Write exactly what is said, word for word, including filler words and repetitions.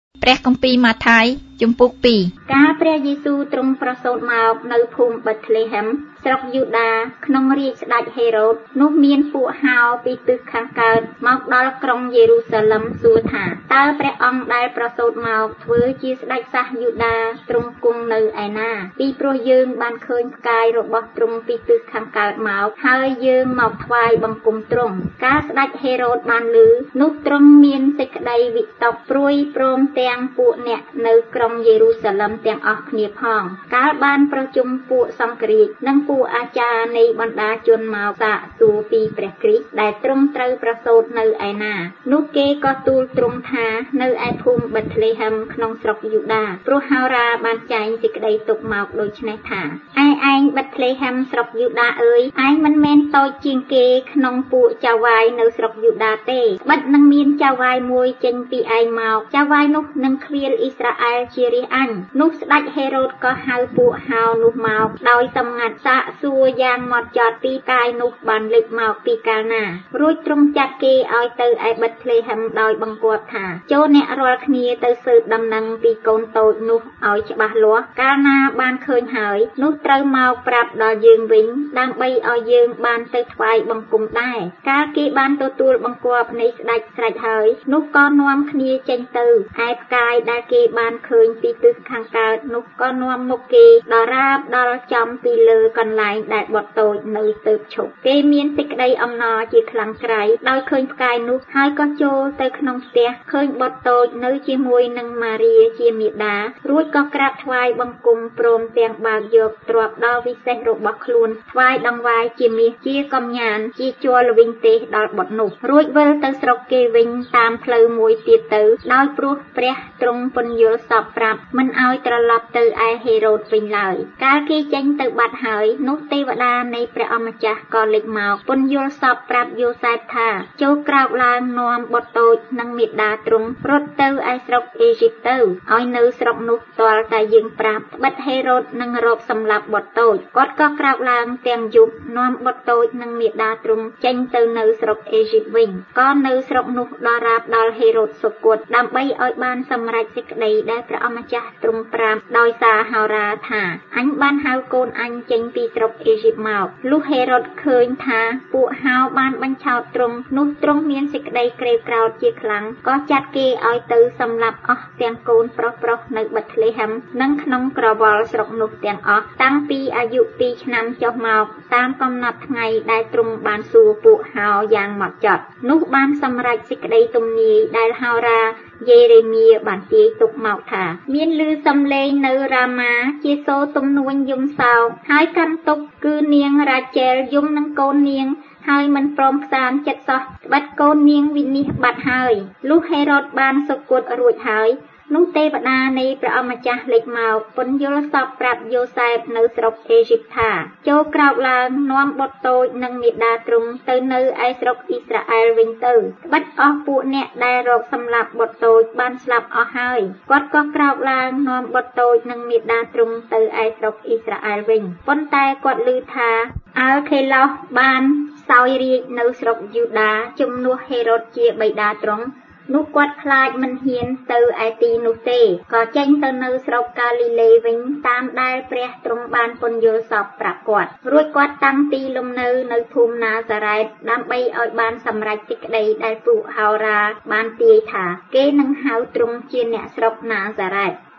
ព្រះគម្ពីរម៉ាថាយជំពូកពីរការព្រះយេស៊ូវទ្រង់ប្រសូតមកនៅភូមិបេតលេហេមស្រុកយូដាក្នុងរាជស្ដេចហេរ៉ូតនោះមានពួកហោពីទិសខាងកើតមកដល់ក្រុងយេរូសាឡិមសួរថាតើព្រះអង្គដែលប្រសូតមកធ្វើជាស្ដេចសាសយូដាទ្រង់គង់នៅឯណាពីព្រោះយើងបានឃើញផ្កាយរបស់ទ្រង់ពីទិសខាងកើតមកហើយយើងមកថ្វាយបង្គំទ្រង់ការស្ដេចហេរ៉ូតបានឮនោះទ្រង់មានសេចក្តីវិតកព្រួយព្រមទាំងពួកអ្នកនៅក្រុងយេរូសាឡិមទាំងអស់គ្នាផងកាលបានប្រជុំពួកសង្ឃរាជនិងពួកអាចារ្យនៃបណ្ដាជនមកសាកសួរពីព្រះគ្រីស្ទដែលទ្រង់ត្រូវប្រសូតនៅឯណានោះគេក៏ទូលទ្រង់ថានៅឯភូមិបេតលេហេមក្នុងស្រុកយូដាព្រោះហោរាបានចែងសេចក្តីទុកមកដូចនេះថាឯឯងបេតលេហេមស្រុកយូដាអើយឯងមិនមែនតូចជាងគេក្នុងពួកចៅវាយនៅស្រុកយូដាទេបិទនឹងមានចៅវាយមួយចេញពីឯងមកចៅវាយនោះនឹងឃ្វាលអ៊ីស្រាអែលជារាជអញនោះស្ដេចហេរ៉ូតក៏ហៅពួកហោនោះមកដោយសម្ងាត់សាកសួរយ៉ាងម៉ត់ចត់ពីកាយនោះបានលេចមកពីកាលណារួចទ្រង់ចាត់គេឲ្យទៅឯបេតលេហេមដោយបង្គាប់ថាចូលអ្នករាល់គ្នាទៅស៊ើបដំណឹងពីកូនតូចនោះឲ្យច្បាស់លាស់កាលណាបានឃើញហើយនោះត្រូវមកប្រាប់ដល់យើងវិញដើម្បីឲ្យយើងបានទៅថ្វាយបង្គំដែរកាលគេបានទទួលបង្គាប់នៃស្ដេចស្រេចហើយនោះក៏នាំគ្នាចេញទៅឯផ្កាយដែលគេបានឃើញពីទិសខាងកើតនោះក៏នាំមុខគេដល់រាបដល់ចំពីលើកន្លែងដែលបុត្រតូចនៅទៅឈប់គេមានសេចក្តីអំណរជាខ្លាំងក្រៃដោយឃើញផ្កាយនោះហើយក៏ចូលទៅក្នុងផ្ទះឃើញបុត្រតូចនៅជាមួយនឹងម៉ារីជាមាតារួចក៏ក្រាបថ្វាយបង្គំព្រមទាំងបើកយកទ្រព្យដ៏វិសេសរបស់ខ្លួនថ្វាយដង្វាយជាមាសជាកំញានជាជ័រល្វីងទេសដល់បុត្រនោះរួចវិលទៅស្រុកគេវិញតាមផ្លូវមួយទៀតទៅដោយព្រោះព្រះទ្រង់ពន្យល់សពប្រាប់មិនឲ្យត្រឡប់ទៅឯហេរ៉ូតវិញឡើយកាលគេចេញទៅបាត់ហើយនោះទេវតានៃព្រះអម្ចាស់ក៏លេចមកពន្យល់សពប្រាប់យូសែបថាចូលក្រោកឡើងនាំបុត្រតូចនិងមាតាទ្រង់រត់ទៅឯស្រុកអេស៊ីបទៅឲ្យនៅស្រុកនោះទាល់តែយើងប្រាប់ត្បិតហេរ៉ូតនឹងរកសម្លាប់បុត្រតូចគាត់ក៏ក្រោកឡើងទាំងយប់នាំបុត្រតូចនិងមាតាទ្រង់ចេញទៅនៅស្រុកអេស៊ីបវិញក៏នៅស្រុកនោះដល់រាបដល់ហេរ៉ូតសុគតដើម្បីឲ្យបានសម្រេចសេចក្តីដែលព្រះអម្ចាស់ទ្រង់ប្រាប់ដោយសារហោរាថាអញបានហៅកូនអញចេញពីស្រុកអេស៊ីបមកលុះហេរ៉ូតឃើញថាពួកហោបានបញ្ឆោតទ្រង់នោះទ្រង់មានសេចក្តីក្រេវក្រោធជាខ្លាំងក៏ចាត់គេឲ្យទៅសម្លាប់អស់ទាំងកូនប្រុសប្រុសនៅបេតលេហេមនិងក្នុងក្រវល់ស្រុកនោះទាំងអស់តាំងពីអាយុពីរឆ្នាំចុះមកតាមកំណត់ថ្ងៃដែលទ្រង់បានសួរពួកហោយ៉ាងម៉ត់ចត់នោះបានសម្រេចសេចក្តីទំនាយដែលហោរាយេរេមៀបានទាយទុកមកថាមានឮសំឡេងនៅរាមាជាសូរទំនួញយំសោកហើយកាន់ទុកគឺនាងរ៉ាជែលយំនឹងកូននាងហើយមិនព្រមផ្សានចិត្តសោះត្បិតកូននាងវិនិច្ឆ័យបាត់ហើយលុះហេរ៉ូតបានសុគតរួចហើយនោះទេវតានៃព្រះអម្ចាស់លេចមកពន្យល់សពប្រាប់យូសែបនៅស្រុកអេស៊ីបថាចូលក្រោកឡើងនាំបុត្រតូចនិងមាតាទ្រង់ទៅនៅឯស្រុកអ៊ីស្រាអែលវិញទៅត្បិតអស់ពួកអ្នកដែលរកសម្លាប់បុត្រតូចបានស្លាប់អស់ហើយគាត់ក៏ក្រោកឡើងនាំបុត្រតូចនិងមាតាទ្រង់ទៅឯស្រុកអ៊ីស្រាអែលវិញប៉ុន្តែគាត់ឮថាអាល់ខេឡោសបានសោយរាជ្យនៅស្រុកយូដាជំនួសហេរ៉ូតជាបិតាទ្រង់នោះគាត់ខ្លាចមិនហ៊ានទៅឯទីនោះទេក៏ចេញទៅនៅស្រុកកាលីលេវិញតាមដែលព្រះទ្រង់បានពន្យល់សពប្រាប់គាត់រួចគាត់តាំងទីលំនៅនៅភូមិណាសារ៉េតដើម្បីឲ្យបានសម្រេចសេចក្តីដែលពួកហោរាបានទាយថាគេនឹងហៅទ្រង់ជាអ្នកស្រុកណាសារ៉េត